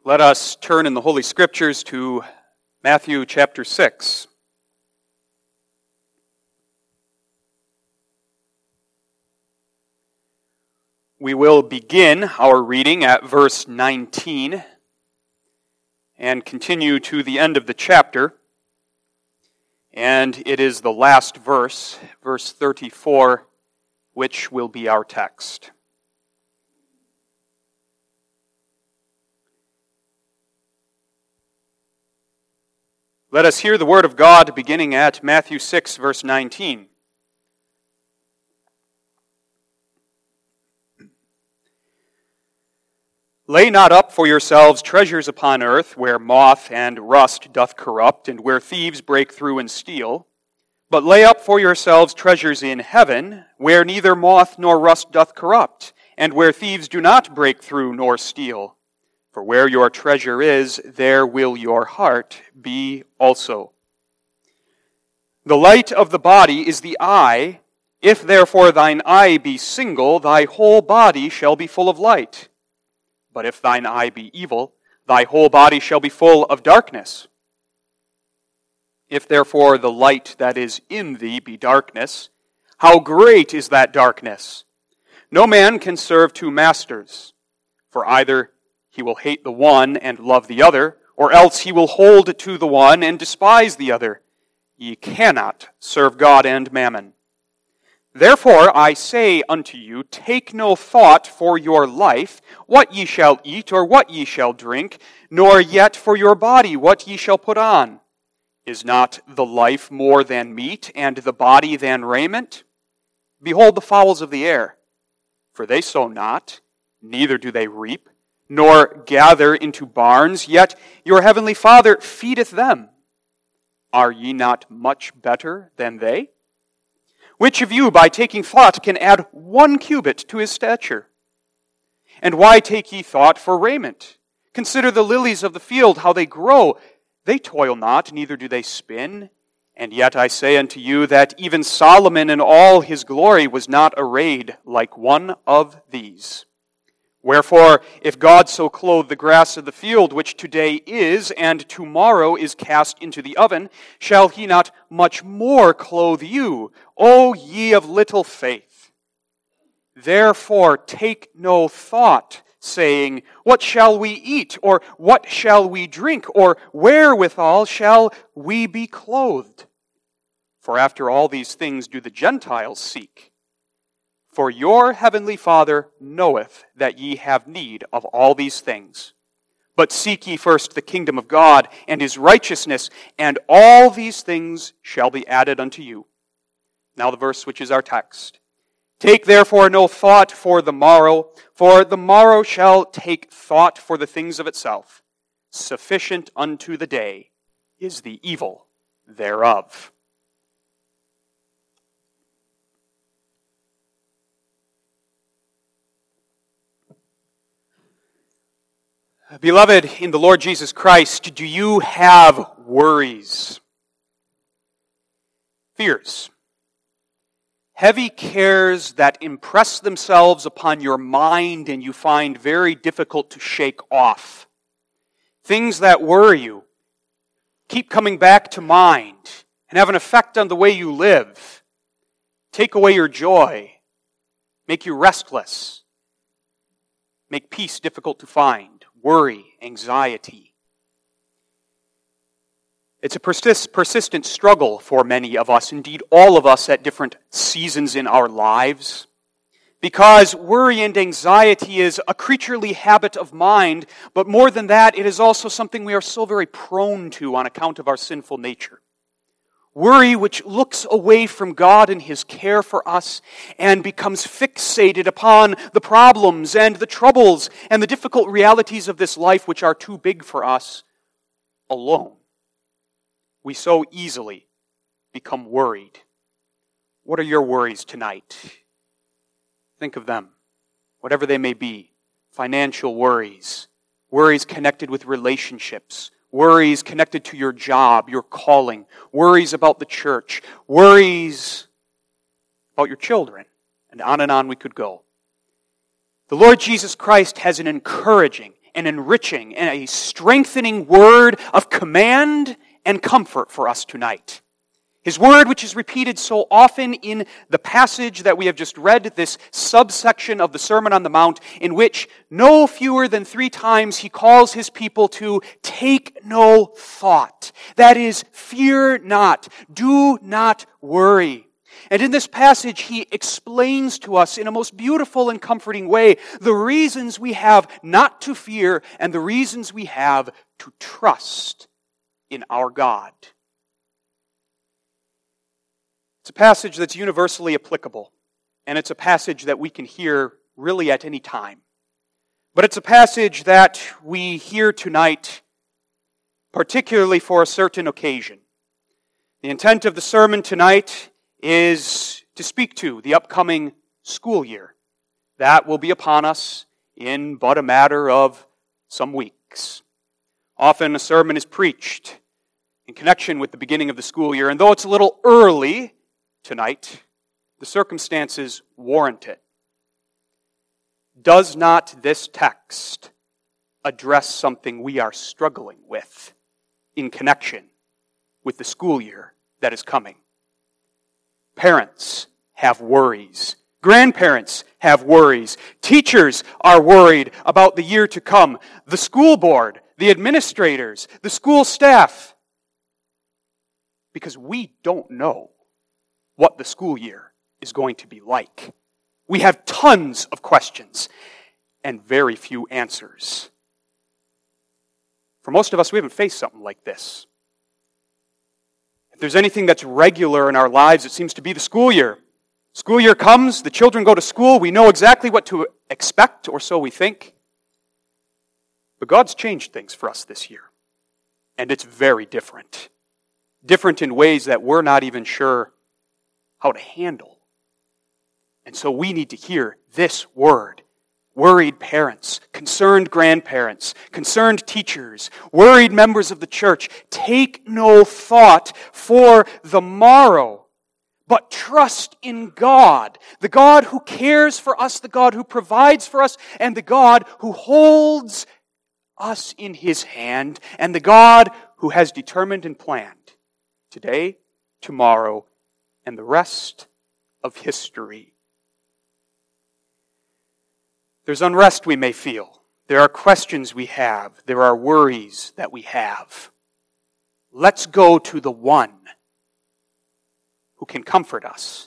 Let us turn in the Holy Scriptures to Matthew chapter 6. We will begin our reading at verse 19 and continue to the end of the chapter. And it is the last verse, verse 34, which will be our text. Let us hear the word of God beginning at Matthew 6, verse 19. Lay not up for yourselves treasures upon earth, where moth and rust doth corrupt, and where thieves break through and steal. But lay up for yourselves treasures in heaven, where neither moth nor rust doth corrupt, and where thieves do not break through nor steal. For where your treasure is, there will your heart be also. The light of the body is the eye. If therefore thine eye be single, thy whole body shall be full of light. But if thine eye be evil, thy whole body shall be full of darkness. If therefore the light that is in thee be darkness, how great is that darkness? No man can serve two masters, for either he will hate the one and love the other, or else he will hold to the one and despise the other. Ye cannot serve God and mammon. Therefore I say unto you, take no thought for your life, what ye shall eat or what ye shall drink, nor yet for your body what ye shall put on. Is not the life more than meat, and the body than raiment? Behold the fowls of the air, for they sow not, neither do they reap, nor gather into barns, yet your heavenly Father feedeth them. Are ye not much better than they? Which of you, by taking thought, can add 1 cubit to his stature? And why take ye thought for raiment? Consider the lilies of the field, how they grow. They toil not, neither do they spin. And yet I say unto you that even Solomon in all his glory was not arrayed like one of these. Wherefore, if God so clothe the grass of the field, which today is, and tomorrow is cast into the oven, shall he not much more clothe you, O ye of little faith? Therefore take no thought, saying, what shall we eat, or what shall we drink, or wherewithal shall we be clothed? For after all these things do the Gentiles seek. For your heavenly Father knoweth that ye have need of all these things. But seek ye first the kingdom of God and his righteousness, and all these things shall be added unto you. Now the verse which is our text. Take therefore no thought for the morrow shall take thought for the things of itself. Sufficient unto the day is the evil thereof. Beloved in the Lord Jesus Christ, do you have worries? Fears. Heavy cares that impress themselves upon your mind and you find very difficult to shake off. Things that worry you, keep coming back to mind and have an effect on the way you live. Take away your joy, make you restless, make peace difficult to find. Worry, anxiety. It's a persistent struggle for many of us, indeed all of us at different seasons in our lives. Because worry and anxiety is a creaturely habit of mind, but more than that, it is also something we are so very prone to on account of our sinful nature. Worry which looks away from God and his care for us and becomes fixated upon the problems and the troubles and the difficult realities of this life which are too big for us alone. We so easily become worried. What are your worries tonight? Think of them, whatever they may be. Financial worries, worries connected with relationships, worries connected to your job, your calling, worries about the church, worries about your children, and on we could go. The Lord Jesus Christ has an encouraging and enriching and a strengthening word of command and comfort for us tonight. His word, which is repeated so often in the passage that we have just read, this subsection of the Sermon on the Mount, in which no fewer than 3 times he calls his people to take no thought. That is, fear not, do not worry. And in this passage, he explains to us in a most beautiful and comforting way the reasons we have not to fear and the reasons we have to trust in our God. It's a passage that's universally applicable, and it's a passage that we can hear really at any time. But it's a passage that we hear tonight particularly for a certain occasion. The intent of the sermon tonight is to speak to the upcoming school year. That will be upon us in but a matter of some weeks. Often a sermon is preached in connection with the beginning of the school year, and though it's a little early tonight, the circumstances warrant it. Does not this text address something we are struggling with in connection with the school year that is coming? Parents have worries. Grandparents have worries. Teachers are worried about the year to come. The school board, the administrators, the school staff. Because we don't know what the school year is going to be like. We have tons of questions and very few answers. For most of us, we haven't faced something like this. If there's anything that's regular in our lives, it seems to be the school year. School year comes, the children go to school, we know exactly what to expect, or so we think. But God's changed things for us this year. And it's very different. Different in ways that we're not even sure how to handle. And so we need to hear this word. Worried parents, concerned grandparents, concerned teachers, worried members of the church, take no thought for the morrow, but trust in God, the God who cares for us, the God who provides for us, and the God who holds us in His hand, and the God who has determined and planned today, tomorrow, and the rest of history. There's unrest we may feel. There are questions we have. There are worries that we have. Let's go to the one who can comfort us,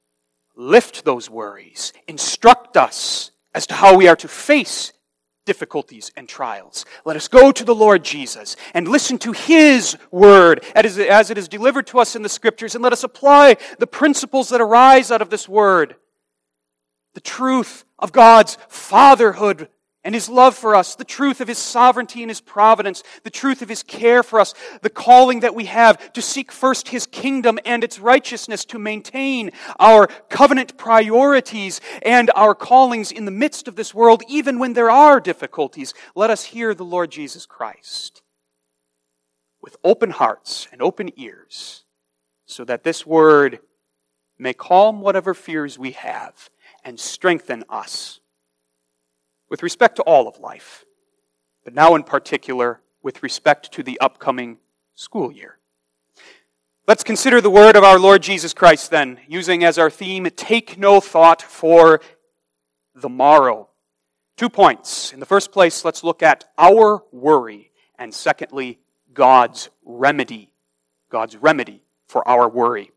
lift those worries, instruct us as to how we are to face difficulties and trials. Let us go to the Lord Jesus and listen to His word as it is delivered to us in the Scriptures, and let us apply the principles that arise out of this word. The truth of God's fatherhood and His love for us, the truth of His sovereignty and His providence, the truth of His care for us, the calling that we have to seek first His kingdom and its righteousness, to maintain our covenant priorities and our callings in the midst of this world, even when there are difficulties. Let us hear the Lord Jesus Christ with open hearts and open ears, so that this word may calm whatever fears we have and strengthen us with respect to all of life, but now in particular with respect to the upcoming school year. Let's consider the word of our Lord Jesus Christ then, using as our theme, take no thought for the morrow. 2 points. In the first place, let's look at our worry, and secondly, God's remedy. God's remedy for our worry.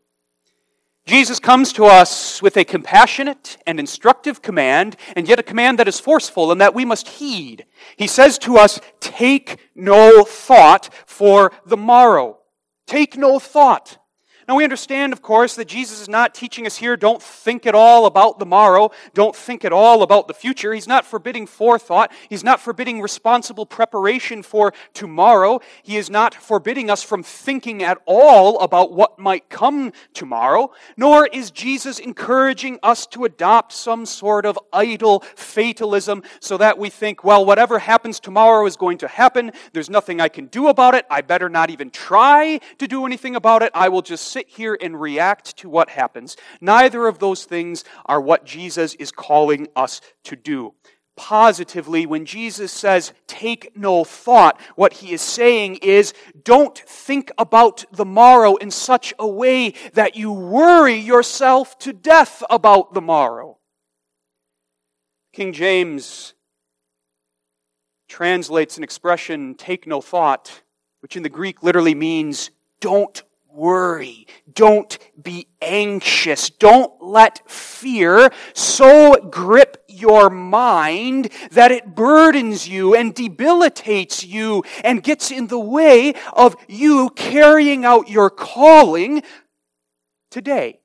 Jesus comes to us with a compassionate and instructive command, and yet a command that is forceful and that we must heed. He says to us, take no thought for the morrow. Take no thought. Now we understand, of course, that Jesus is not teaching us here, don't think at all about the morrow, don't think at all about the future. He's not forbidding forethought. He's not forbidding responsible preparation for tomorrow. He is not forbidding us from thinking at all about what might come tomorrow, nor is Jesus encouraging us to adopt some sort of idle fatalism so that we think, well, whatever happens tomorrow is going to happen. There's nothing I can do about it. I better not even try to do anything about it. I will just sit here and react to what happens. Neither of those things are what Jesus is calling us to do. positively when Jesus says, take no thought. What he is saying is, don't think about the morrow in such a way that you worry yourself to death about the morrow. King James translates an expression, take no thought, which in the Greek literally means, don't worry. Don't be anxious. Don't let fear so grip your mind that it burdens you and debilitates you and gets in the way of you carrying out your calling today.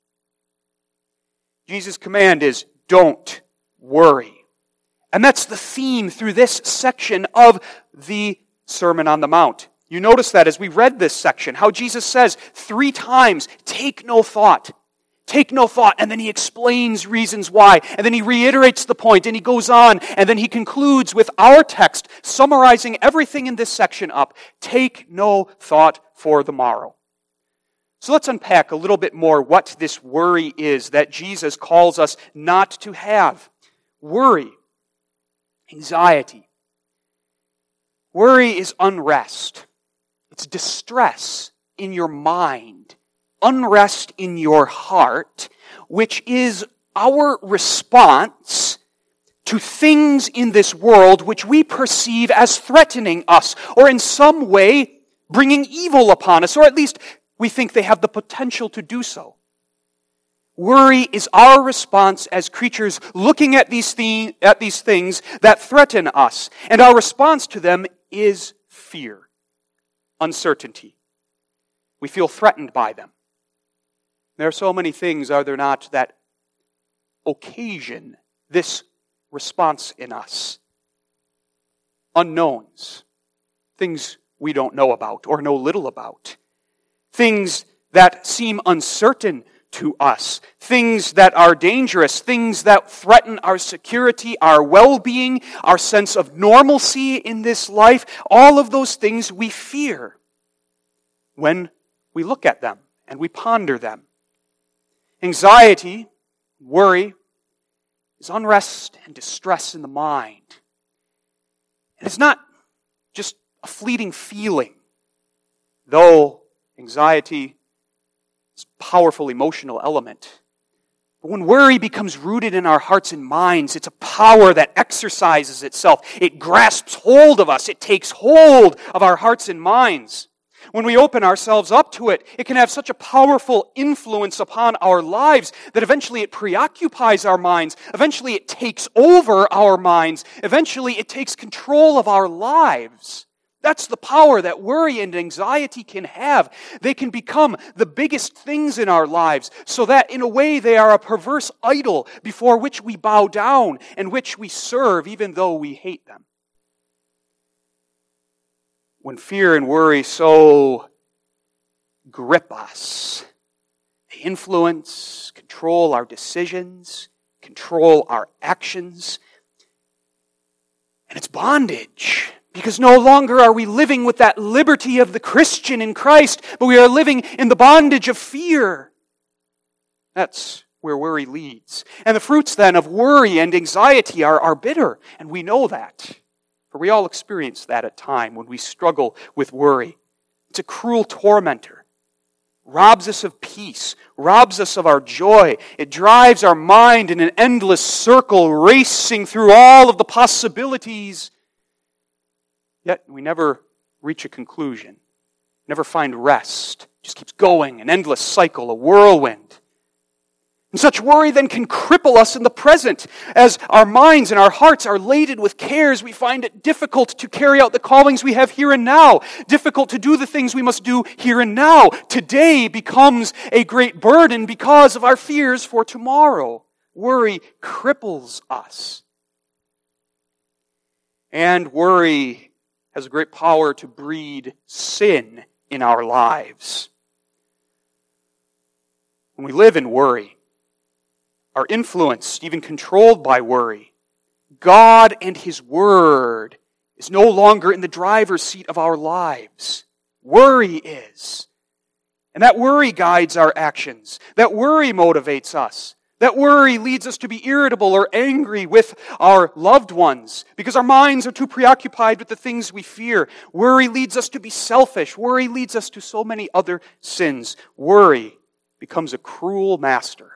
Jesus' command is, don't worry. And that's the theme through this section of the Sermon on the Mount. You notice that as we read this section, how Jesus says 3 times, take no thought. Take no thought. And then he explains reasons why. And then he reiterates the point and he goes on. And then he concludes with our text, summarizing everything in this section up. Take no thought for the morrow. So let's unpack a little bit more what this worry is that Jesus calls us not to have. Worry, anxiety. Worry is unrest. It's distress in your mind, unrest in your heart, which is our response to things in this world which we perceive as threatening us, or in some way bringing evil upon us, or at least we think they have the potential to do so. Worry is our response as creatures looking at these things that threaten us, and our response to them is fear. Uncertainty. We feel threatened by them. There are so many things, are there not, that occasion this response in us. Unknowns. Things we don't know about or know little about. Things that seem uncertain to us. Things that are dangerous. Things that threaten our security, our well-being, our sense of normalcy in this life. All of those things we fear when we look at them and we ponder them. Anxiety, worry, is unrest and distress in the mind. And it's not just a fleeting feeling, though anxiety is a powerful emotional element. But when worry becomes rooted in our hearts and minds, it's a power that exercises itself. It grasps hold of us. It takes hold of our hearts and minds. When we open ourselves up to it, it can have such a powerful influence upon our lives that eventually it preoccupies our minds. Eventually it takes over our minds. Eventually it takes control of our lives. That's the power that worry and anxiety can have. They can become the biggest things in our lives, so that in a way they are a perverse idol before which we bow down and which we serve even though we hate them. When fear and worry so grip us, they influence, control our decisions, control our actions, and it's bondage. Because no longer are we living with that liberty of the Christian in Christ, but we are living in the bondage of fear. That's where worry leads. And the fruits then of worry and anxiety are bitter, and we know that. For we all experience that at times when we struggle with worry. It's a cruel tormentor. Robs us of peace, robs us of our joy. It drives our mind in an endless circle, racing through all of the possibilities. Yet we never reach a conclusion, never find rest. It just keeps going, an endless cycle, a whirlwind. And such worry then can cripple us in the present. As our minds and our hearts are laden with cares, we find it difficult to carry out the callings we have here and now. Difficult to do the things we must do here and now. Today becomes a great burden because of our fears for tomorrow. Worry cripples us. And worry has a great power to breed sin in our lives. When we live in worry, are influenced, even controlled by worry, God and His Word is no longer in the driver's seat of our lives. Worry is. And that worry guides our actions. That worry motivates us. That worry leads us to be irritable or angry with our loved ones because our minds are too preoccupied with the things we fear. Worry leads us to be selfish. Worry leads us to so many other sins. Worry becomes a cruel master.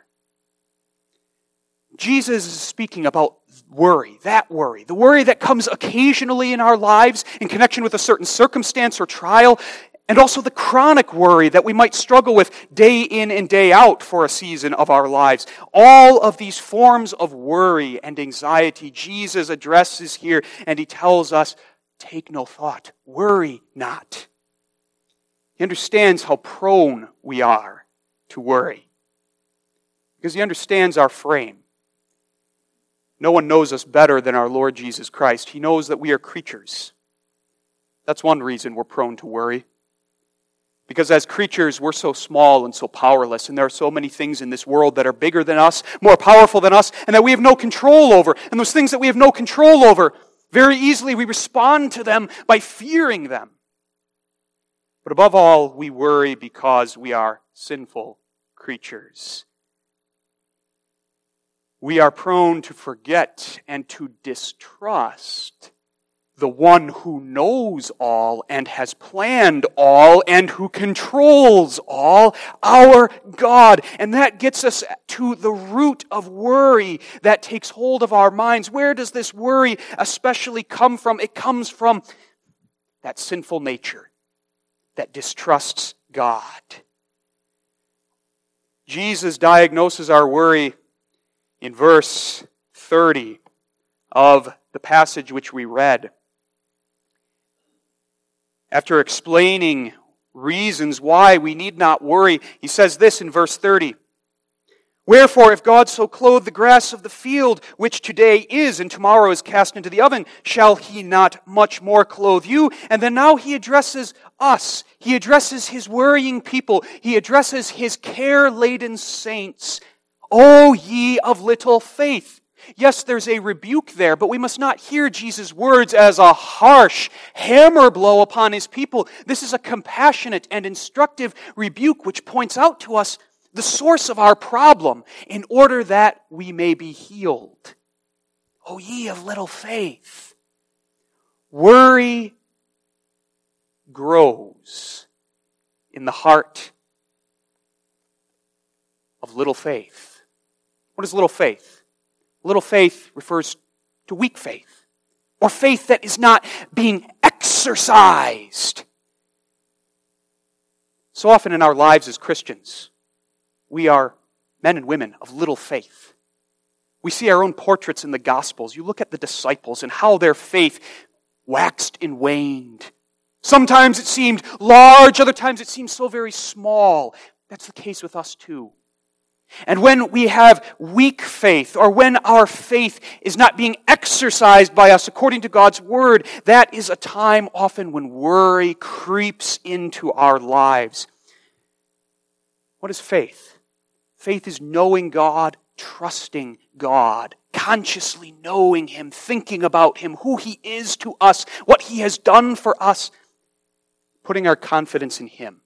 Jesus is speaking about worry, the worry that comes occasionally in our lives in connection with a certain circumstance or trial, and also the chronic worry that we might struggle with day in and day out for a season of our lives. All of these forms of worry and anxiety Jesus addresses here, and he tells us, take no thought, worry not. He understands how prone we are to worry because he understands our frame. No one knows us better than our Lord Jesus Christ. He knows that we are creatures. That's one reason we're prone to worry. Because as creatures, we're so small and so powerless, and there are so many things in this world that are bigger than us, more powerful than us, and that we have no control over. And those things that we have no control over, very easily we respond to them by fearing them. But above all, we worry because we are sinful creatures. We are prone to forget and to distrust the one who knows all and has planned all and who controls all, our God. And that gets us to the root of worry that takes hold of our minds. Where does this worry especially come from? It comes from that sinful nature that distrusts God. Jesus diagnoses our worry in verse 30 of the passage which we read. After explaining reasons why we need not worry, he says this in verse 30. Wherefore, if God so clothe the grass of the field, which today is and tomorrow is cast into the oven, shall he not much more clothe you? And then now he addresses us. He addresses his worrying people. He addresses his care-laden saints. O ye of little faith. Yes, there's a rebuke there, but we must not hear Jesus' words as a harsh hammer blow upon his people. This is a compassionate and instructive rebuke which points out to us the source of our problem in order that we may be healed. O ye of little faith. Worry grows in the heart of little faith. What is little faith? Little faith refers to weak faith, or faith that is not being exercised. So often in our lives as Christians, we are men and women of little faith. We see our own portraits in the Gospels. You look at the disciples and how their faith waxed and waned. Sometimes it seemed large, other times it seemed so very small. That's the case with us too. And when we have weak faith, or when our faith is not being exercised by us according to God's Word, that is a time often when worry creeps into our lives. What is faith? Faith is knowing God, trusting God, consciously knowing Him, thinking about Him, who He is to us, what He has done for us, putting our confidence in Him.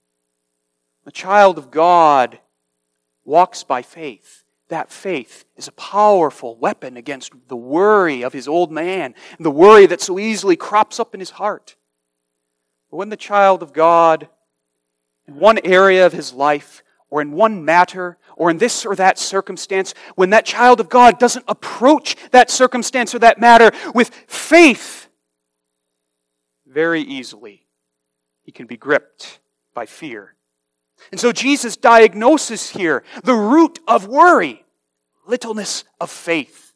The child of God walks by faith. That faith is a powerful weapon against the worry of his old man, and the worry that so easily crops up in his heart. But when the child of God, in one area of his life, or in one matter, or in this or that circumstance, when that child of God doesn't approach that circumstance or that matter with faith, very easily he can be gripped by fear. And so Jesus diagnoses here the root of worry, littleness of faith.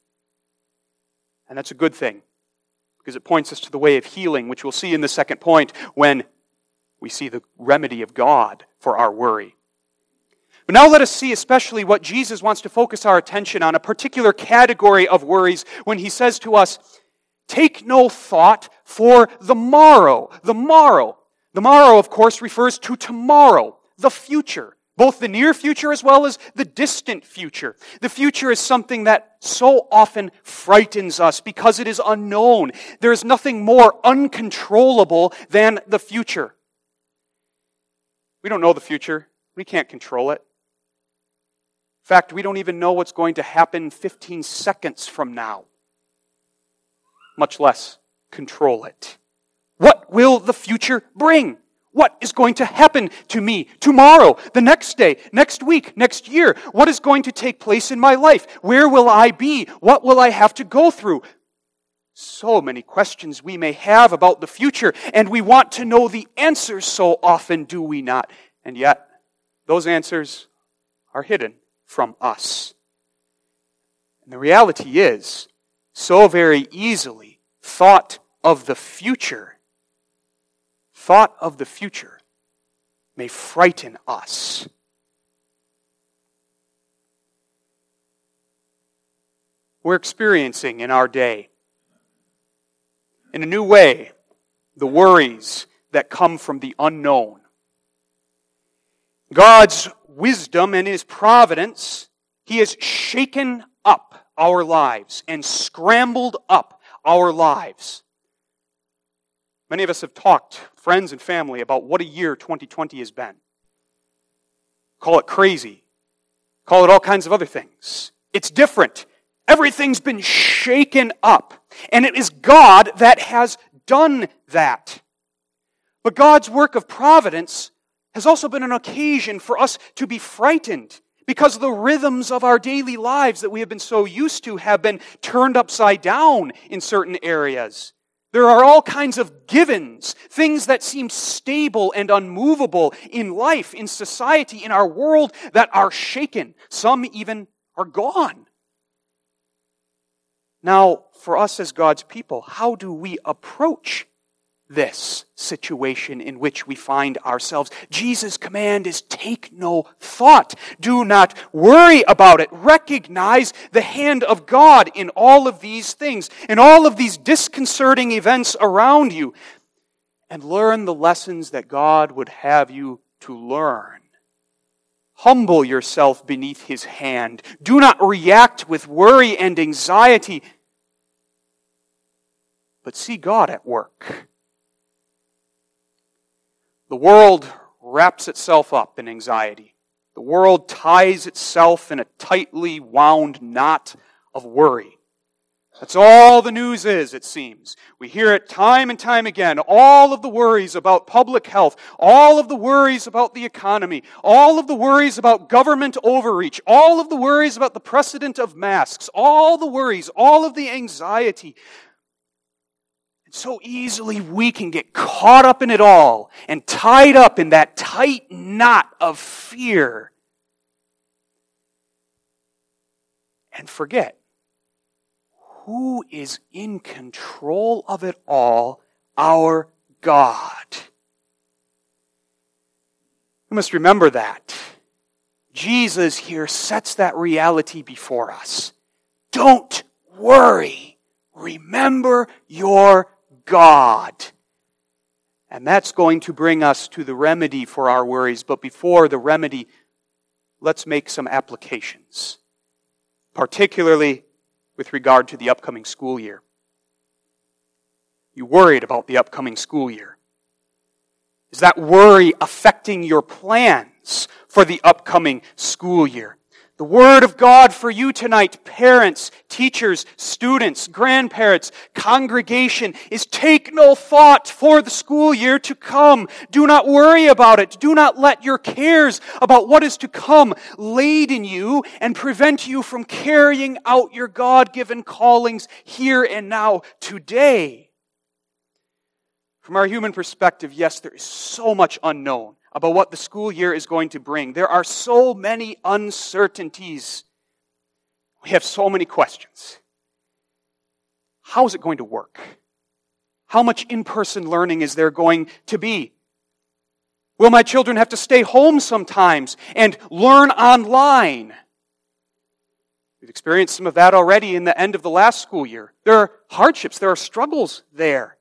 And that's a good thing, because it points us to the way of healing, which we'll see in the second point when we see the remedy of God for our worry. But now let us see especially what Jesus wants to focus our attention on, a particular category of worries, when he says to us, take no thought for the morrow. The morrow. The morrow, of course, refers to tomorrow. The future, both the near future as well as the distant future. The future is something that so often frightens us because it is unknown. There is nothing more uncontrollable than the future. We don't know the future. We can't control it. fact, we don't even know what's going to happen 15 seconds from now, much less control it. What will the future bring? What is going to happen to me tomorrow, the next day, next week, next year? What is going to take place in my life? Where will I be? What will I have to go through? So many questions we may have about the future, and we want to know the answers so often, do we not? And yet, those answers are hidden from us. And the reality is, so very easily, thought of the future may frighten us. We're experiencing in our day, in a new way, the worries that come from the unknown. God's wisdom and His providence, He has shaken up our lives and scrambled up our lives. Many of us have talked, friends and family, about what a year 2020 has been. Call it crazy. Call it all kinds of other things. It's different. Everything's been shaken up. And it is God that has done that. But God's work of providence has also been an occasion for us to be frightened because the rhythms of our daily lives that we have been so used to have been turned upside down in certain areas. There are all kinds of givens, things that seem stable and unmovable in life, in society, in our world that are shaken. Some even are gone. Now, for us as God's people, how do we approach this situation in which we find ourselves? Jesus' command is take no thought. Do not worry about it. Recognize the hand of God in all of these things, in all of these disconcerting events around you, and learn the lessons that God would have you to learn. Humble yourself beneath His hand. Do not react with worry and anxiety, but see God at work. The world wraps itself up in anxiety. The world ties itself in a tightly wound knot of worry. That's all the news is, it seems. We hear it time and time again. All of the worries about public health, all of the worries about the economy, all of the worries about government overreach, all of the worries about the precedent of masks, all the worries, all of the anxiety. So easily we can get caught up in it all and tied up in that tight knot of fear and forget who is in control of it all, our God. We must remember that. Jesus here sets that reality before us. Don't worry. Remember your God. And that's going to bring us to the remedy for our worries. But before the remedy, let's make some applications, particularly with regard to the upcoming school year. You worried about the upcoming school year. Is that worry affecting your plans for the upcoming school year? The Word of God for you tonight, parents, teachers, students, grandparents, congregation, is take no thought for the school year to come. Do not worry about it. Do not let your cares about what is to come laden you and prevent you from carrying out your God-given callings here and now today. From our human perspective, yes, there is so much unknown about what the school year is going to bring. There are so many uncertainties. We have so many questions. How is it going to work? How much in-person learning is there going to be? Will my children have to stay home sometimes and learn online? We've experienced some of that already in the end of the last school year. There are hardships, there are struggles there.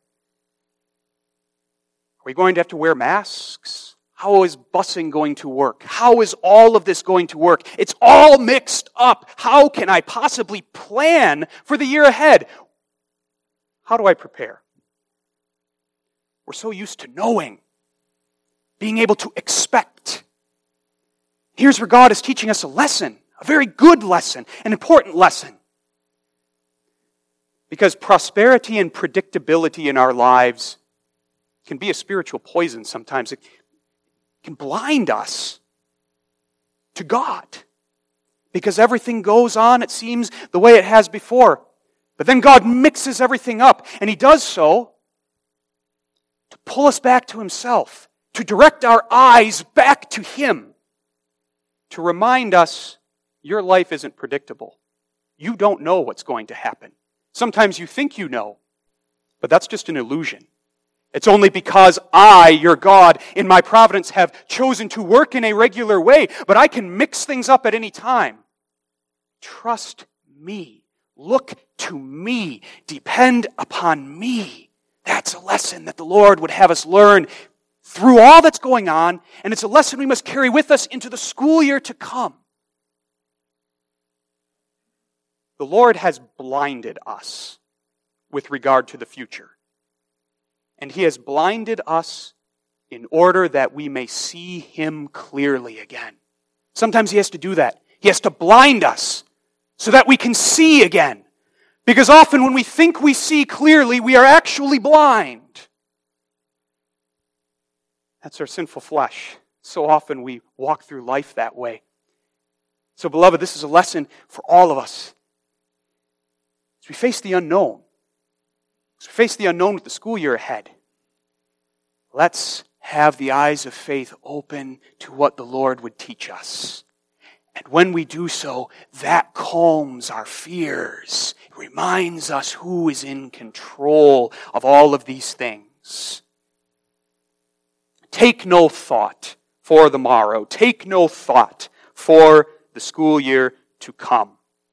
Are we going to have to wear masks? How is busing going to work? How is all of this going to work? It's all mixed up. How can I possibly plan for the year ahead? How do I prepare? We're so used to knowing, being able to expect. Here's where God is teaching us a lesson A very good lesson, an important lesson. Because prosperity and predictability in our lives can be a spiritual poison sometimes. It can blind us to God. Because everything goes on, it seems, the way it has before. But then God mixes everything up, and He does so to pull us back to Himself, to direct our eyes back to Him, to remind us your life isn't predictable. You don't know what's going to happen. Sometimes you think you know, but that's just an illusion. It's only because I, your God, in my providence have chosen to work in a regular way, but I can mix things up at any time. Trust me. Look to me. Depend upon me. That's a lesson that the Lord would have us learn through all that's going on, and it's a lesson we must carry with us into the school year to come. The Lord has blinded us with regard to the future. And He has blinded us in order that we may see Him clearly again. Sometimes He has to do that. He has to blind us so that we can see again. Because often when we think we see clearly, we are actually blind. That's our sinful flesh. So often we walk through life that way. So, beloved, this is a lesson for all of us. As we face the unknown, as we face the unknown with the school year ahead, let's have the eyes of faith open to what the Lord would teach us. And when we do so, that calms our fears. It reminds us who is in control of all of these things. Take no thought for the morrow. Take no thought for the school year to come.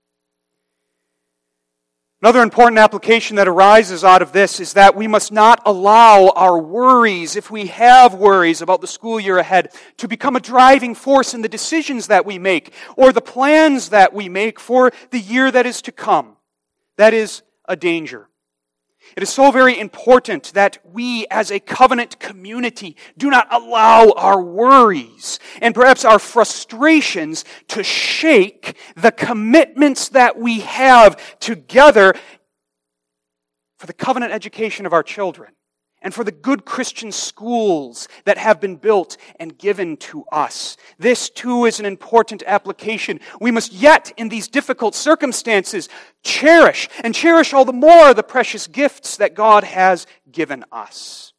Another important application that arises out of this is that we must not allow our worries, if we have worries about the school year ahead, to become a driving force in the decisions that we make or the plans that we make for the year that is to come. That is a danger. It is so very important that we as a covenant community do not allow our worries and perhaps our frustrations to shake the commitments that we have together for the covenant education of our children and for the good Christian schools that have been built and given to us. This too is an important application. We must yet, in these difficult circumstances, cherish all the more the precious gifts that God has given us.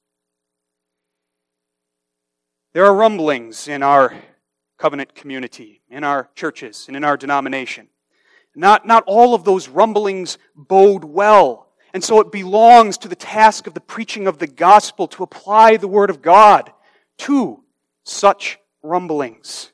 There are rumblings in our covenant community, in our churches, and in our denomination. Not all of those rumblings bode well. And so it belongs to the task of the preaching of the gospel to apply the word of God to such rumblings.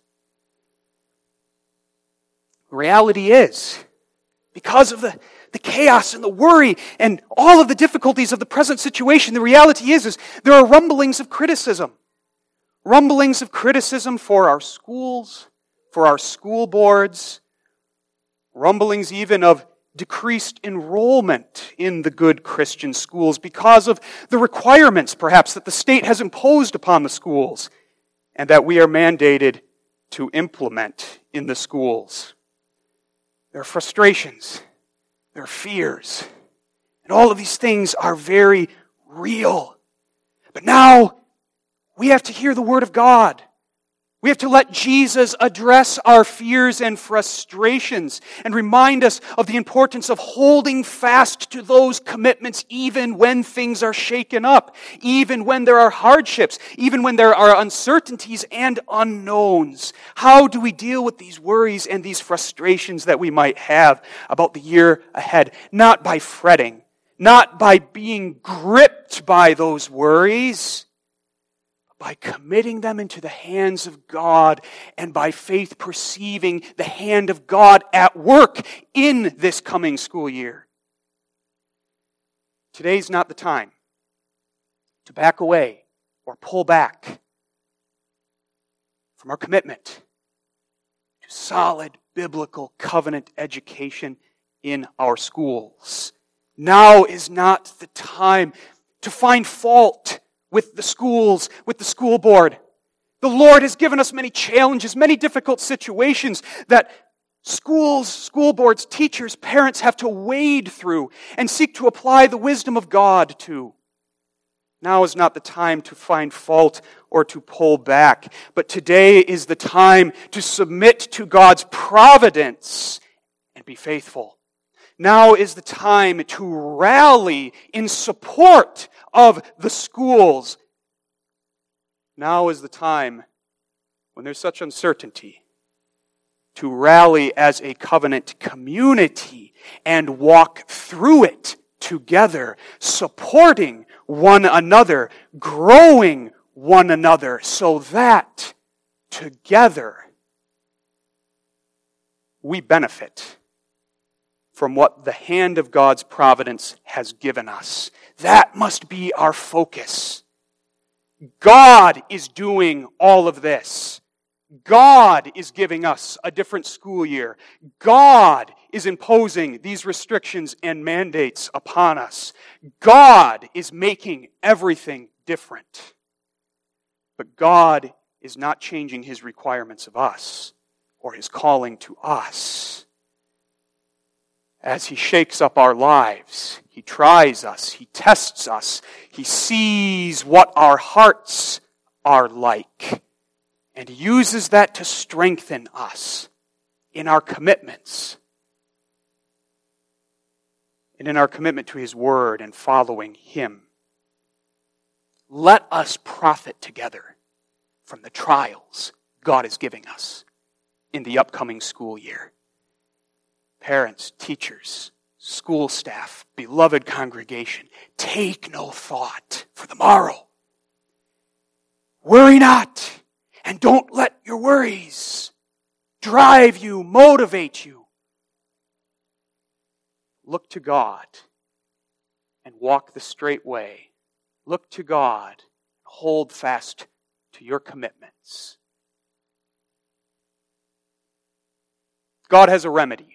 The reality is, because of the chaos and the worry and all of the difficulties of the present situation, the reality is there are rumblings of criticism. Rumblings of criticism for our schools, for our school boards, rumblings even of decreased enrollment in the good Christian schools because of the requirements, perhaps, that the state has imposed upon the schools and that we are mandated to implement in the schools. There are frustrations, there are fears, and all of these things are very real. But now, we have to hear the Word of God. We have to let Jesus address our fears and frustrations and remind us of the importance of holding fast to those commitments even when things are shaken up, even when there are hardships, even when there are uncertainties and unknowns. How do we deal with these worries and these frustrations that we might have about the year ahead? Not by fretting, not by being gripped by those worries, by committing them into the hands of God and by faith perceiving the hand of God at work in this coming school year. Today's not the time to back away or pull back from our commitment to solid biblical covenant education in our schools. Now is not the time to find fault with the schools, with the school board. The Lord has given us many challenges, many difficult situations that schools, school boards, teachers, parents have to wade through and seek to apply the wisdom of God to. Now is not the time to find fault or to pull back, but today is the time to submit to God's providence and be faithful. Now is the time to rally in support of the schools. Now is the time, when there's such uncertainty, to rally as a covenant community and walk through it together, supporting one another, growing one another, so that together we benefit from what the hand of God's providence has given us. That must be our focus. God is doing all of this. God is giving us a different school year. God is imposing these restrictions and mandates upon us. God is making everything different. But God is not changing His requirements of us or His calling to us. As He shakes up our lives, He tries us, He tests us, He sees what our hearts are like, and uses that to strengthen us in our commitments and in our commitment to His Word and following Him. Let us profit together from the trials God is giving us in the upcoming school year. Parents, teachers, school staff, beloved congregation, take no thought for the morrow. Worry not. And don't let your worries drive you, motivate you. Look to God and walk the straight way. Look to God. Hold fast to your commitments. God has a remedy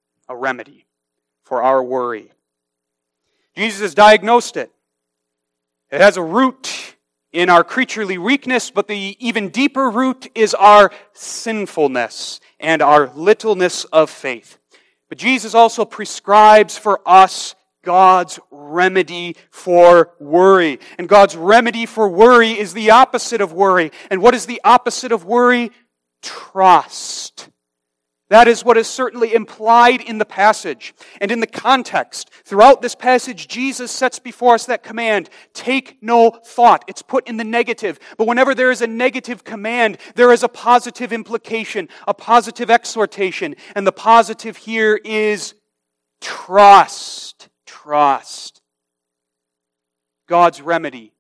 for our worry. Jesus has diagnosed it. It has a root in our creaturely weakness, but the even deeper root is our sinfulness and our littleness of faith. But Jesus also prescribes for us God's remedy for worry. And God's remedy for worry is the opposite of worry. And what is the opposite of worry? Trust. That is what is certainly implied in the passage. And in the context, throughout this passage, Jesus sets before us that command, take no thought. It's put in the negative. But whenever there is a negative command, there is a positive implication, a positive exhortation. And the positive here is trust. Trust. God's remedy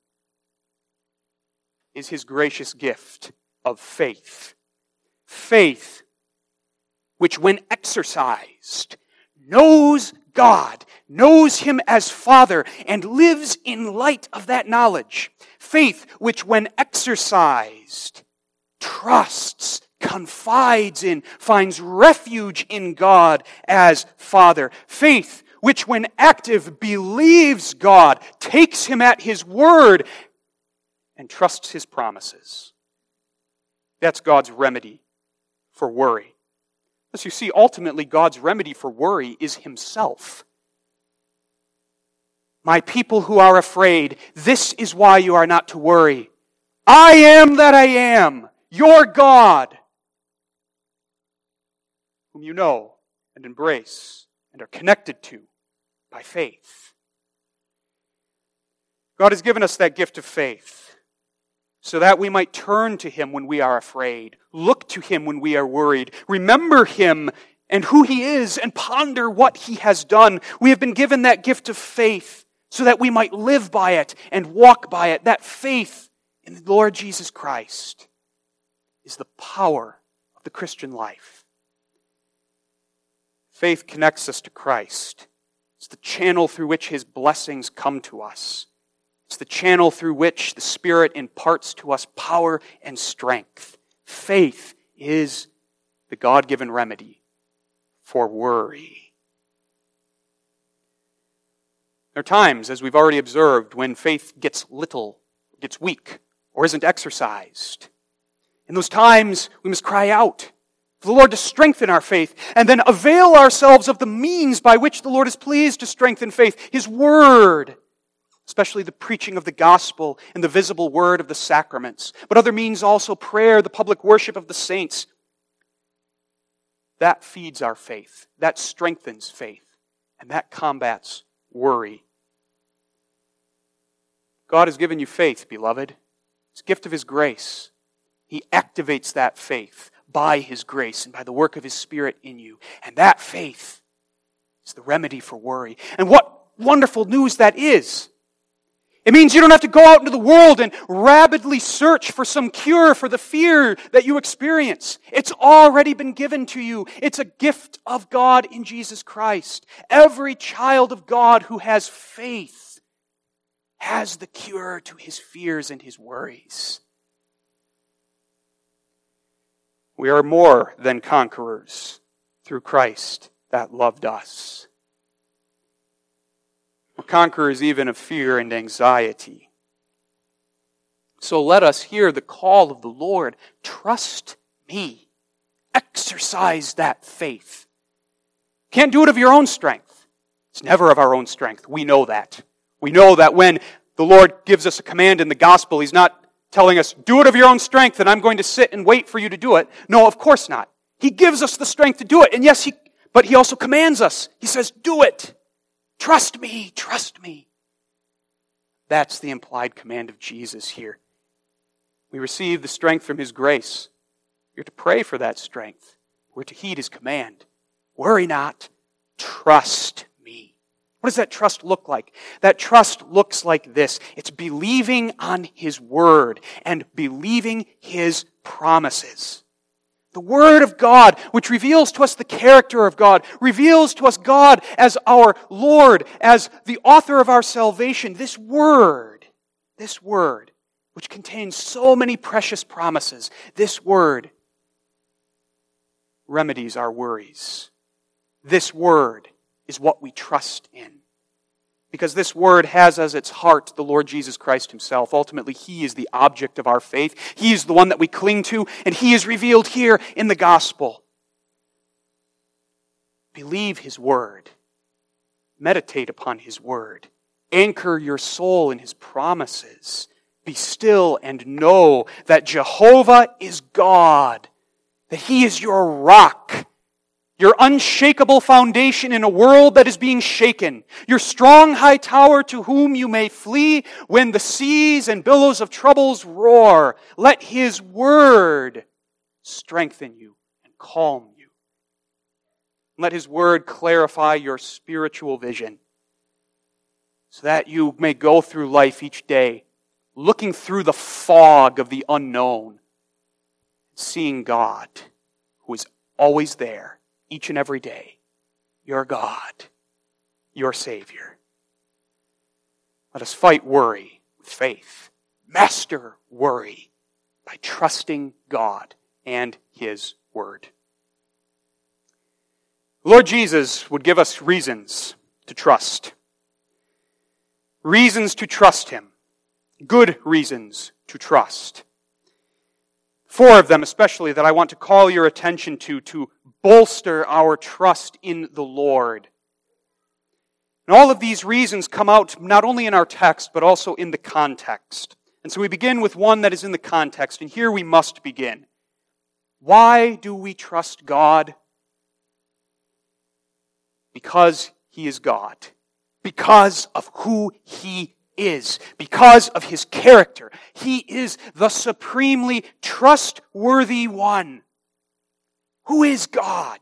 is His gracious gift of faith. Faith, which when exercised, knows God, knows Him as Father, and lives in light of that knowledge. Faith, which when exercised, trusts, confides in, finds refuge in God as Father. Faith, which when active, believes God, takes Him at His word, and trusts His promises. That's God's remedy for worry. As you see, ultimately, God's remedy for worry is Himself. My people who are afraid, this is why you are not to worry. I am that I am, your God, whom you know and embrace and are connected to by faith. God has given us that gift of faith, so that we might turn to Him when we are afraid, look to Him when we are worried, remember Him and who He is, and ponder what He has done. We have been given that gift of faith so that we might live by it and walk by it. That faith in the Lord Jesus Christ is the power of the Christian life. Faith connects us to Christ. It's the channel through which His blessings come to us. It's the channel through which the Spirit imparts to us power and strength. Faith is the God-given remedy for worry. There are times, as we've already observed, when faith gets little, gets weak, or isn't exercised. In those times, we must cry out for the Lord to strengthen our faith, and then avail ourselves of the means by which the Lord is pleased to strengthen faith, His Word, especially the preaching of the gospel and the visible word of the sacraments, but other means also prayer, the public worship of the saints. That feeds our faith. That strengthens faith. And that combats worry. God has given you faith, beloved. It's a gift of His grace. He activates that faith by His grace and by the work of His Spirit in you. And that faith is the remedy for worry. And what wonderful news that is! It means you don't have to go out into the world and rabidly search for some cure for the fear that you experience. It's already been given to you. It's a gift of God in Jesus Christ. Every child of God who has faith has the cure to his fears and his worries. We are more than conquerors through Christ that loved us. We're conquerors even of fear and anxiety. So let us hear the call of the Lord. Trust me. Exercise that faith. Can't do it of your own strength. It's never of our own strength. We know that. We know that when the Lord gives us a command in the gospel, He's not telling us, do it of your own strength and I'm going to sit and wait for you to do it. No, of course not. He gives us the strength to do it. And yes, but He also commands us. He says, do it. Trust me, trust me. That's the implied command of Jesus here. We receive the strength from His grace. We're to pray for that strength. We're to heed His command. Worry not, trust me. What does that trust look like? That trust looks like this. It's believing on His Word and believing His promises. The Word of God, which reveals to us the character of God, reveals to us God as our Lord, as the author of our salvation. This Word, which contains so many precious promises, this Word remedies our worries. This Word is what we trust in. Because this Word has as its heart the Lord Jesus Christ Himself. Ultimately, He is the object of our faith. He is the one that we cling to, and He is revealed here in the gospel. Believe His Word. Meditate upon His Word. Anchor your soul in His promises. Be still and know that Jehovah is God, that He is your rock, your unshakable foundation in a world that is being shaken, your strong high tower to whom you may flee when the seas and billows of troubles roar. Let His Word strengthen you and calm you. Let His Word clarify your spiritual vision so that you may go through life each day looking through the fog of the unknown, seeing God who is always there each and every day, your God, your Savior. Let us fight worry with faith. Master worry by trusting God and His Word. Lord Jesus would give us reasons to trust. Reasons to trust Him. Good reasons to trust. 4 of them especially that I want to call your attention to bolster our trust in the Lord. And all of these reasons come out not only in our text, but also in the context. And so we begin with one that is in the context, and here we must begin. Why do we trust God? Because He is God. Because of who He is. Because of His character. He is the supremely trustworthy one. Who is God?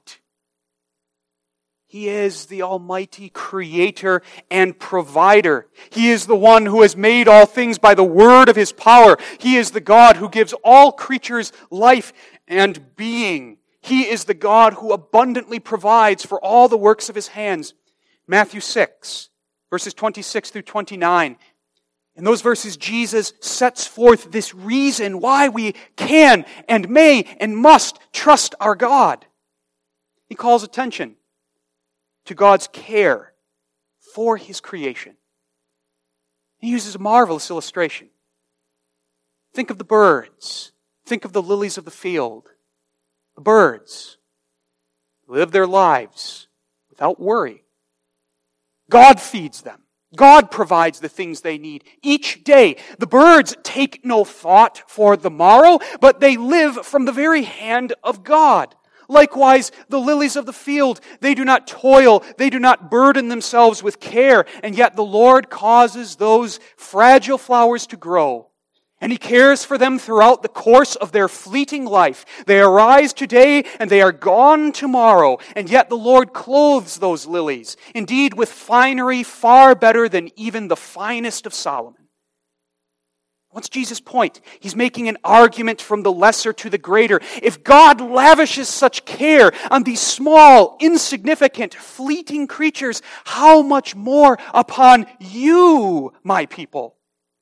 He is the almighty creator and provider. He is the one who has made all things by the word of His power. He is the God who gives all creatures life and being. He is the God who abundantly provides for all the works of His hands. Matthew 6, verses 26 through 29. In those verses, Jesus sets forth this reason why we can and may and must trust our God. He calls attention to God's care for His creation. He uses a marvelous illustration. Think of the birds. Think of the lilies of the field. The birds live their lives without worry. God feeds them. God provides the things they need each day. The birds take no thought for the morrow, but they live from the very hand of God. Likewise, the lilies of the field, they do not toil, they do not burden themselves with care, and yet the Lord causes those fragile flowers to grow. And He cares for them throughout the course of their fleeting life. They arise today and they are gone tomorrow. And yet the Lord clothes those lilies, indeed with finery far better than even the finest of Solomon. What's Jesus' point? He's making an argument from the lesser to the greater. If God lavishes such care on these small, insignificant, fleeting creatures, how much more upon you, my people?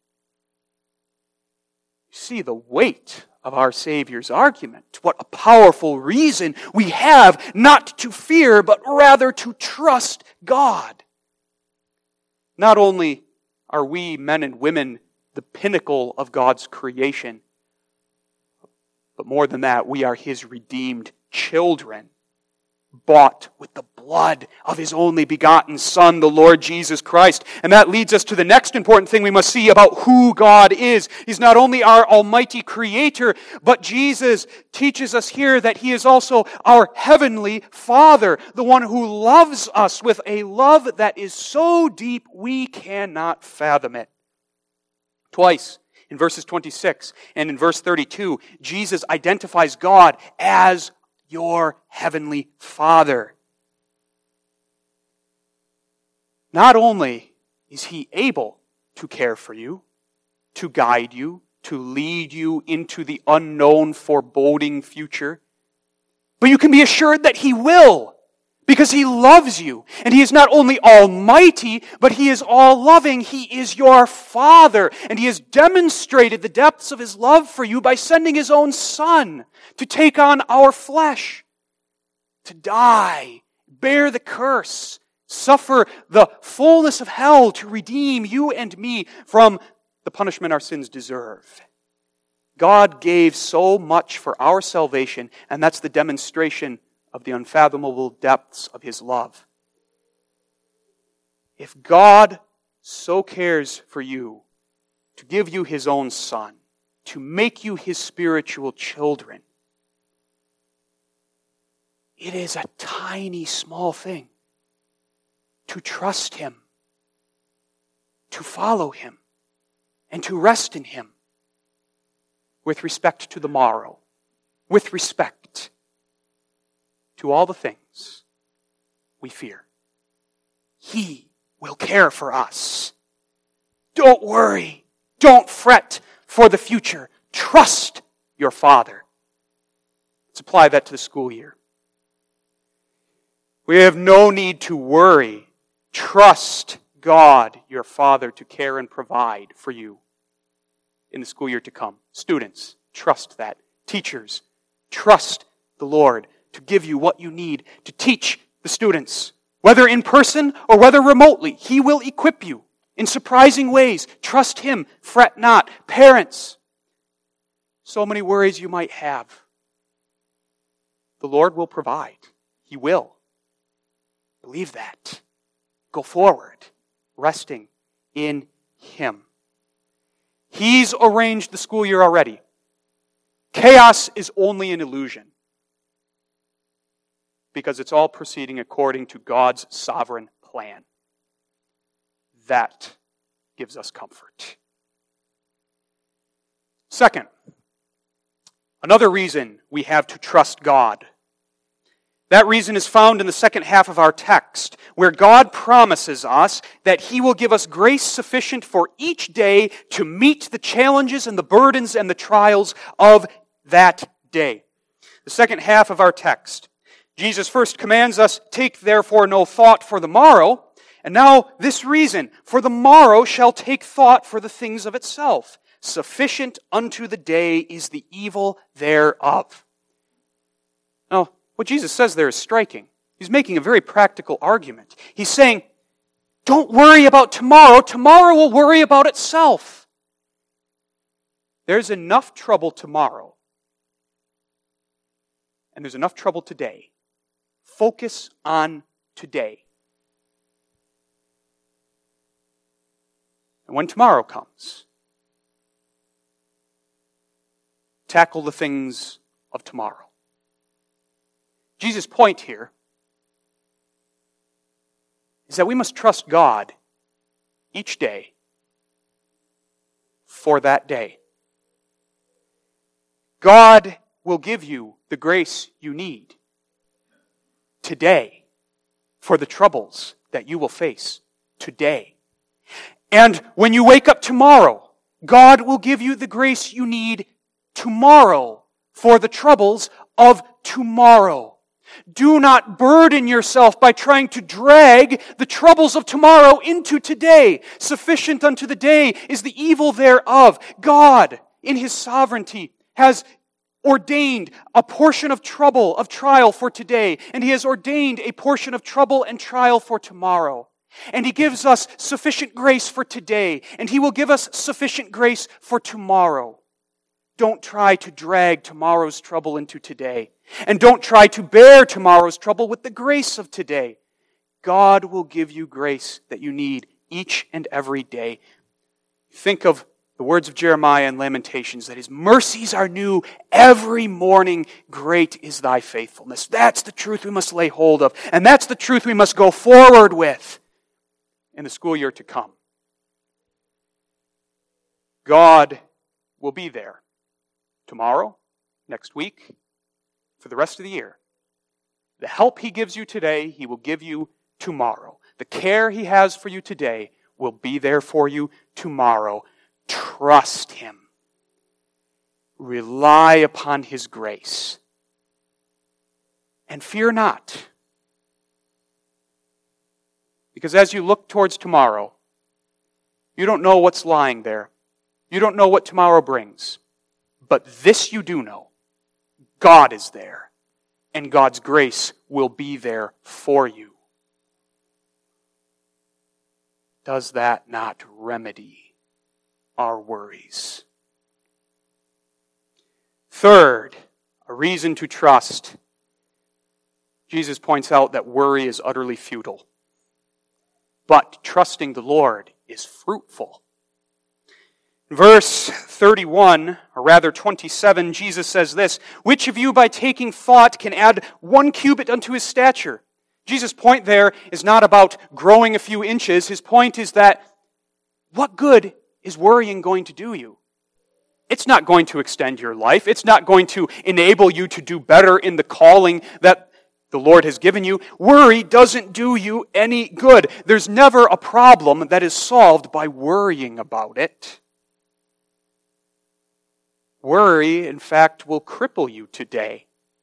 See the weight of our Savior's argument. What a powerful reason we have not to fear, but rather to trust God. Not only are we men and women the pinnacle of God's creation, but more than that, we are His redeemed children, bought with the blood of His only begotten Son, the Lord Jesus Christ. And that leads us to the next important thing we must see about who God is. He's not only our almighty Creator, but Jesus teaches us here that He is also our heavenly Father, the one who loves us with a love that is so deep we cannot fathom it. Twice, in verses 26 and in verse 32, Jesus identifies God as your heavenly Father. Not only is He able to care for you, to guide you, to lead you into the unknown, foreboding future, but you can be assured that He will, because He loves you. And He is not only almighty, but He is all-loving. He is your Father, and He has demonstrated the depths of His love for you by sending His own Son to take on our flesh, to die, bear the curse, suffer the fullness of hell to redeem you and me from the punishment our sins deserve. God gave so much for our salvation, and that's the demonstration of the unfathomable depths of His love. If God so cares for you to give you His own Son, to make you His spiritual children, it is a tiny, small thing to trust Him, to follow Him, and to rest in Him with respect to the morrow, with respect to all the things we fear. He will care for us. Don't worry. Don't fret for the future. Trust your Father. Let's apply that to the school year. We have no need to worry. Trust God, your Father, to care and provide for you in the school year to come. Students, trust that. Teachers, trust the Lord to give you what you need to teach the students. Whether in person or whether remotely, He will equip you in surprising ways. Trust Him. Fret not. Parents, so many worries you might have. The Lord will provide. He will. Believe that. Go forward, resting in Him. He's arranged the school year already. Chaos is only an illusion, because it's all proceeding according to God's sovereign plan. That gives us comfort. Second, another reason we have to trust God. That reason is found in the second half of our text, where God promises us that He will give us grace sufficient for each day to meet the challenges and the burdens and the trials of that day. The second half of our text. Jesus first commands us, "Take therefore no thought for the morrow," and now this reason, "For the morrow shall take thought for the things of itself. Sufficient unto the day is the evil thereof." Now, what Jesus says there is striking. He's making a very practical argument. He's saying, don't worry about tomorrow. Tomorrow will worry about itself. There's enough trouble tomorrow. and there's enough trouble today. Focus on today. And when tomorrow comes, tackle the things of tomorrow. Jesus' point here is that we must trust God each day for that day. God will give you the grace you need today for the troubles that you will face today. And when you wake up tomorrow, God will give you the grace you need tomorrow for the troubles of tomorrow. Do not burden yourself by trying to drag the troubles of tomorrow into today. Sufficient unto the day is the evil thereof. God, in His sovereignty, has ordained a portion of trouble, of trial for today, and He has ordained a portion of trouble and trial for tomorrow. And He gives us sufficient grace for today, and He will give us sufficient grace for tomorrow. Don't try to drag tomorrow's trouble into today. And don't try to bear tomorrow's trouble with the grace of today. God will give you grace that you need each and every day. Think of the words of Jeremiah in Lamentations, that His mercies are new every morning. Great is thy faithfulness. That's the truth we must lay hold of. And that's the truth we must go forward with in the school year to come. God will be there tomorrow, next week, for the rest of the year. The help He gives you today, He will give you tomorrow. The care He has for you today will be there for you tomorrow. Trust Him. Rely upon His grace. And fear not. Because as you look towards tomorrow, you don't know what's lying there. You don't know what tomorrow brings. But this you do know. God is there. And God's grace will be there for you. Does that not remedy our worries? Third, a reason to trust. Jesus points out that worry is utterly futile. But trusting the Lord is fruitful. Verse 31, or rather 27, Jesus says this, "Which of you by taking thought can add 1 cubit unto his stature?" Jesus' point there is not about growing a few inches. His point is that what good is worrying going to do you? It's not going to extend your life. It's not going to enable you to do better in the calling that the Lord has given you. Worry doesn't do you any good. There's never a problem that is solved by worrying about it. Worry, in fact, will cripple you today.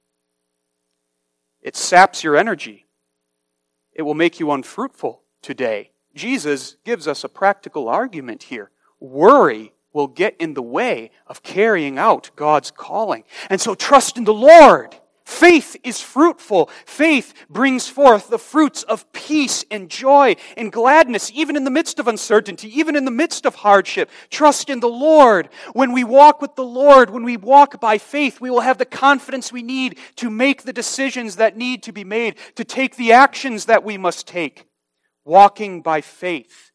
It saps your energy. It will make you unfruitful today. Jesus gives us a practical argument here. Worry will get in the way of carrying out God's calling. And so trust in the Lord. Faith is fruitful. Faith brings forth the fruits of peace and joy and gladness, even in the midst of uncertainty, even in the midst of hardship. Trust in the Lord. When we walk with the Lord, when we walk by faith, we will have the confidence we need to make the decisions that need to be made, to take the actions that we must take. Walking by faith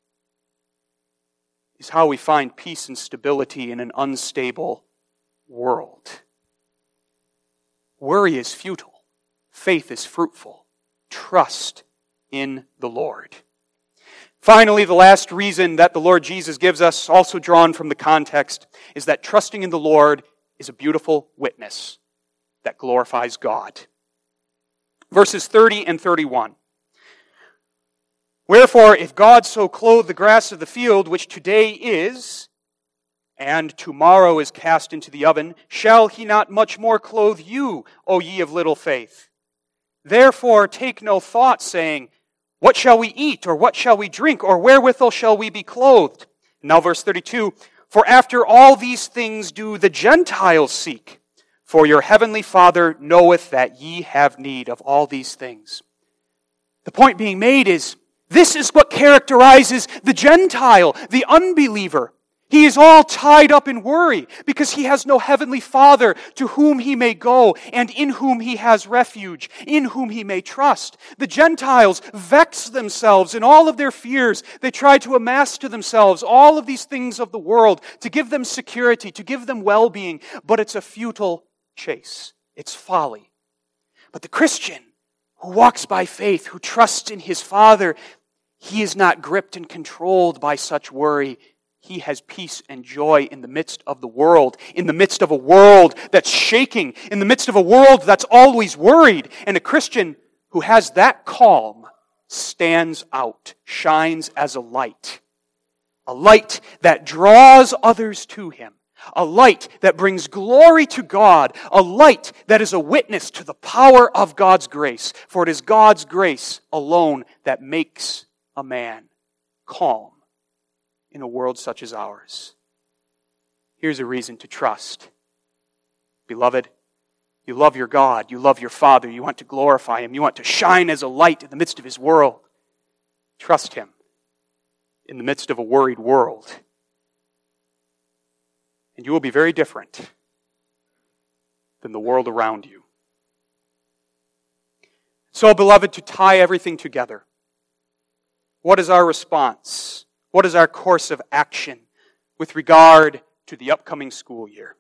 is how we find peace and stability in an unstable world. Worry is futile. Faith is fruitful. Trust in the Lord. Finally, the last reason that the Lord Jesus gives us, also drawn from the context, is that trusting in the Lord is a beautiful witness that glorifies God. Verses 30 and 31. "Wherefore, if God so clothe the grass of the field, which today is, and tomorrow is cast into the oven, shall He not much more clothe you, O ye of little faith? Therefore take no thought, saying, What shall we eat, or what shall we drink, or wherewithal shall we be clothed?" Now verse 32, "For after all these things do the Gentiles seek, for your heavenly Father knoweth that ye have need of all these things." The point being made is, this is what characterizes the Gentile, the unbeliever. He is all tied up in worry because he has no heavenly Father to whom he may go and in whom he has refuge, in whom he may trust. The Gentiles vex themselves in all of their fears. They try to amass to themselves all of these things of the world to give them security, to give them well-being, but it's a futile chase. It's folly. But the Christian who walks by faith, who trusts in his Father, he is not gripped and controlled by such worry. He has peace and joy in the midst of the world, in the midst of a world that's shaking, in the midst of a world that's always worried. And a Christian who has that calm stands out, shines as a light that draws others to him, a light that brings glory to God, a light that is a witness to the power of God's grace. For it is God's grace alone that makes a man calm in a world such as ours. Here's a reason to trust. Beloved, you love your God, you love your Father, you want to glorify Him, you want to shine as a light in the midst of His world. Trust Him in the midst of a worried world. And you will be very different than the world around you. So, beloved, to tie everything together, what is our response? What is our course of action with regard to the upcoming school year?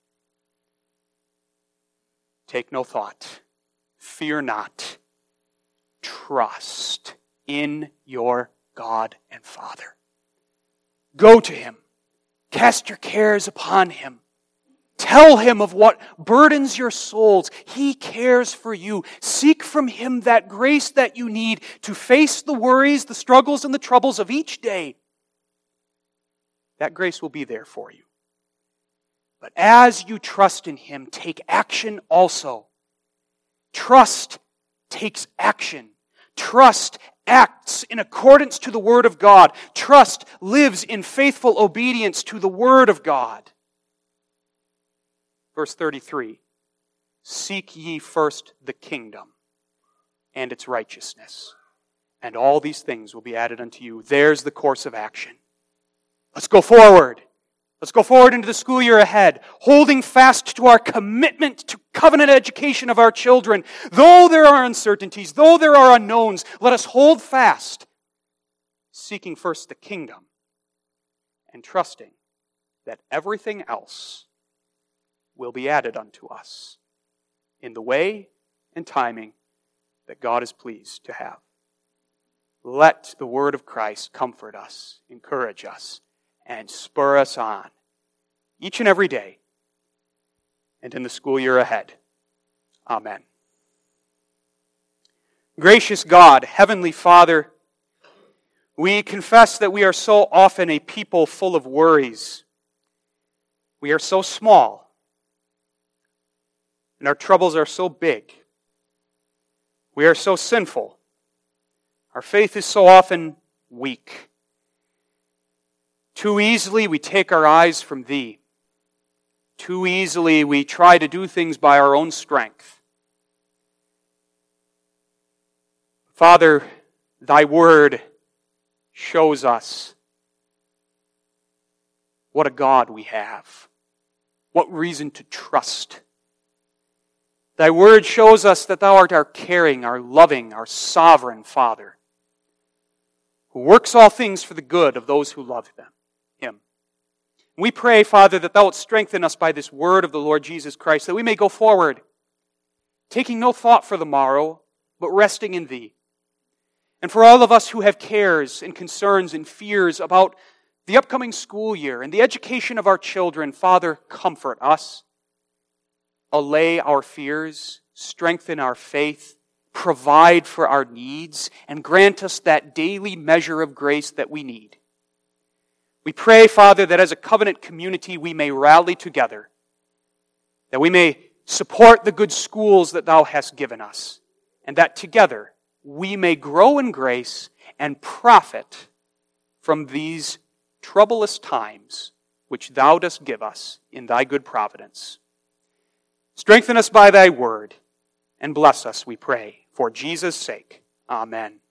Take no thought. Fear not. Trust in your God and Father. Go to Him. Cast your cares upon Him. Tell Him of what burdens your souls. He cares for you. Seek from Him that grace that you need to face the worries, the struggles, and the troubles of each day. That grace will be there for you. But as you trust in Him, take action also. Trust takes action. Trust acts in accordance to the Word of God. Trust lives in faithful obedience to the Word of God. Verse 33, seek ye first the kingdom and its righteousness, and all these things will be added unto you. There's the course of action. Let's go forward. Let's go forward into the school year ahead, holding fast to our commitment to covenant education of our children. Though there are uncertainties, though there are unknowns, let us hold fast, seeking first the kingdom and trusting that everything else will be added unto us in the way and timing that God is pleased to have. Let the word of Christ comfort us, encourage us, and spur us on each and every day and in the school year ahead. Amen. Gracious God, Heavenly Father, we confess that we are so often a people full of worries. We are so small, and our troubles are so big. We are so sinful. Our faith is so often weak. Too easily we take our eyes from Thee. Too easily we try to do things by our own strength. Father, Thy Word shows us what a God we have, what reason to trust. Thy Word shows us that Thou art our caring, our loving, our sovereign Father, who works all things for the good of those who love Him. We pray, Father, that Thou wilt strengthen us by this word of the Lord Jesus Christ, that we may go forward, taking no thought for the morrow, but resting in Thee. And for all of us who have cares and concerns and fears about the upcoming school year and the education of our children, Father, comfort us. Allay our fears, strengthen our faith, provide for our needs, and grant us that daily measure of grace that we need. We pray, Father, that as a covenant community we may rally together, that we may support the good schools that Thou hast given us, and that together we may grow in grace and profit from these troublous times which Thou dost give us in Thy good providence. Strengthen us by Thy word, and bless us, we pray, for Jesus' sake. Amen.